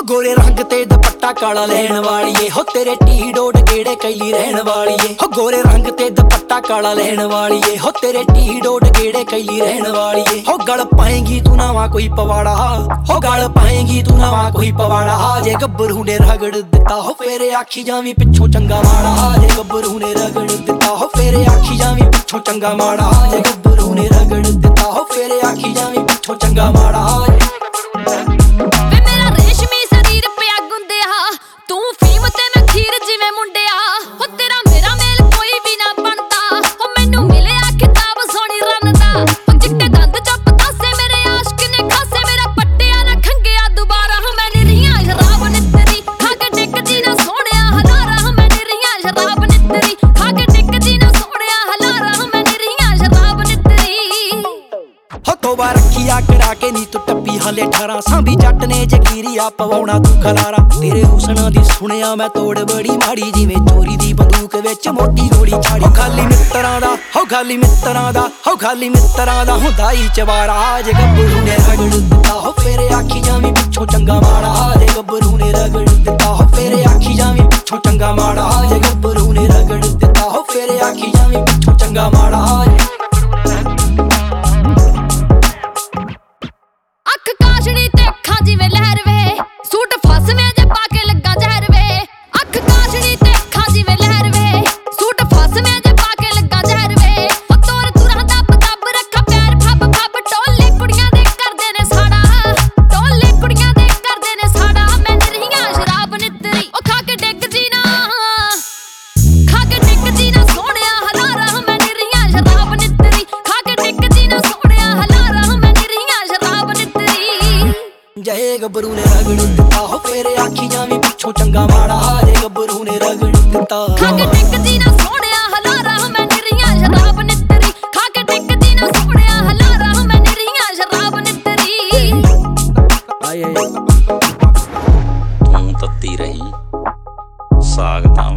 गोरे रंग ते दुपट्टा काला लैन वालिए हो तेरे टी डोड गेड़े कैली रहन वालिए हो गोरे रंग ते दुपट्टा काला लैन वालिए हो तेरे टी डोड गेड़े कैली रहन वालिए हो गल पाएंगी तू नवा कोई पवाड़ा हो गल पाएंगी तू नवा कोई पवाड़ा जे गब्बरू ने रगड़ दिता हो फेरे आखी जावी पिछों चंगा माड़ा जे गब्बरू ने रगड़ दिता हो फेरे आखी जावी पिछों चंगा माड़ा जे गब्बरू ने रगड़ दिता हो फेरे आखी जावी पिछों चंगा माड़ा रखिया करा के नी तू टप्पी हले 18 सांभी जट ने जगीरिया पवाउणा तू खलारा तेरे हुसना दी सुनिया मैं तोड़ बड़ी माड़ी जिवें चोरी दी बंदूक विच मोटी गोली छाड़ी खाली मित्तरां दा हो खाली मित्तरां दा हो खाली मित्तरां दा हुंदा ही चवारा जे गब्बरू ने रगड़ दिता हो फेरे आखी जावी पिछों चंगा माड़ा जे गब्बरू ने रगड़ दिता हो फेरे आखी जावी पिछों चंगा माड़ा जे गब्बरू ने रगड़ दिता हो फेरे आखी जावी पिछों चंगा माड़ा जे गब्बरू ने रगड़ दिता हो फेरे आखी जावी पिछों चंगा माड़ा जे गब्बरू ने रगड़ दिता खा के टिक जी ना सोहणिया हलारा मैं निरियां शराब नितरी खा के टिक जी ना सोहणिया हलारा मैं निरियां शराब नितरी आए तू तत्ती रही साग